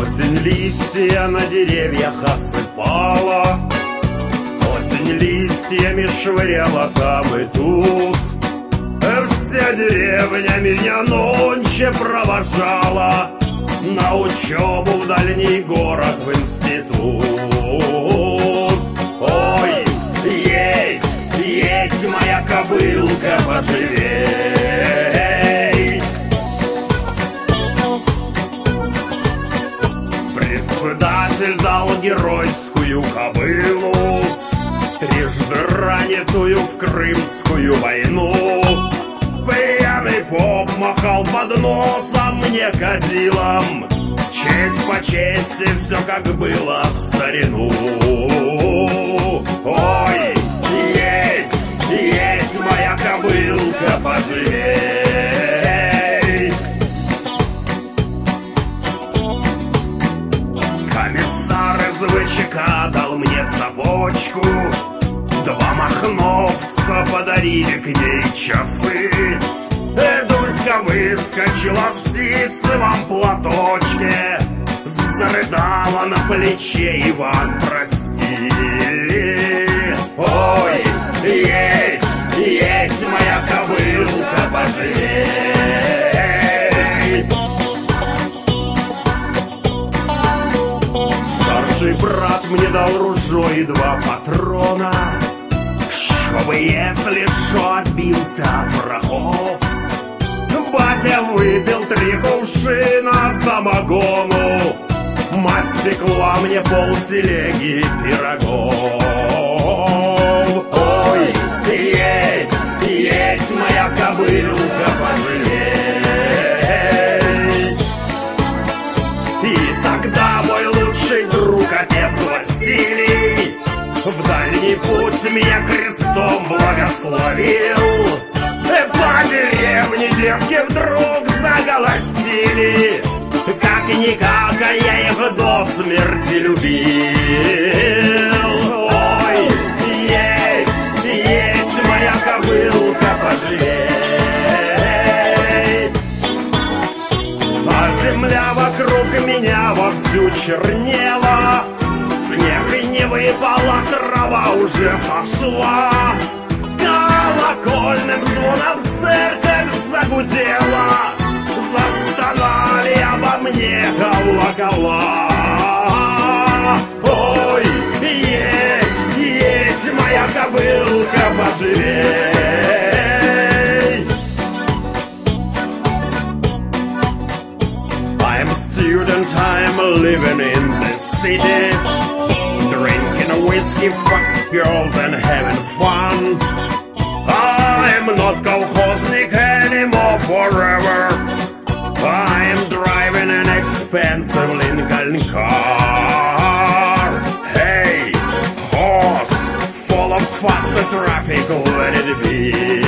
Осень листья на деревьях осыпала, осень листьями швыряла там и тут. Вся деревня меня нонче провожала на учебу в дальний город, в институт. Ой, едь, едь, моя кобылка, поживей. Председатель дал геройскую кобылу, трижды ранитую в Крымскую войну. Пьяный поп махал под носом мне кадилом, честь по чести, все как было в старину. Ой, едь, едь, моя кобылка, поживей. Комиссар из ВЧК дал мне цепочку, два махновца подарили к ней часы. Дуська выскочила в ситцевом платочке, зарыдала на плече: Иван, прости. Ой, едь, едь, моя кобылка, поживей. Старший брат мне дал ружье и два патрона, чтобы, если шо, отбился от врагов. Батя выпил 3 кувшина самогону, мать спекла мне полтелеги пирогов. Ой, едь, едь, моя кобылка, поживей. И тогда мой лучший друг, отец Василий, в дальний путь меня крестом благословил. По деревне девки вдруг заголосили, как-никак, а я их до смерти любил. Ой, едь, едь, моя кобылка, поживей. А земля вокруг меня вовсю чернела, снег не выпал, а трава уже сошла. Колокольным звоном церковь загудела, застонали обо мне колокола. Ой, едь, едь, моя кобылка, поживей. I'm a student, I'm living in the city, drinking whiskey, fuck girls and having fun. I'm not kolkhoznik anymore forever, I'm driving an expensive Lincoln car. Hey, horse, full of faster traffic, let it be.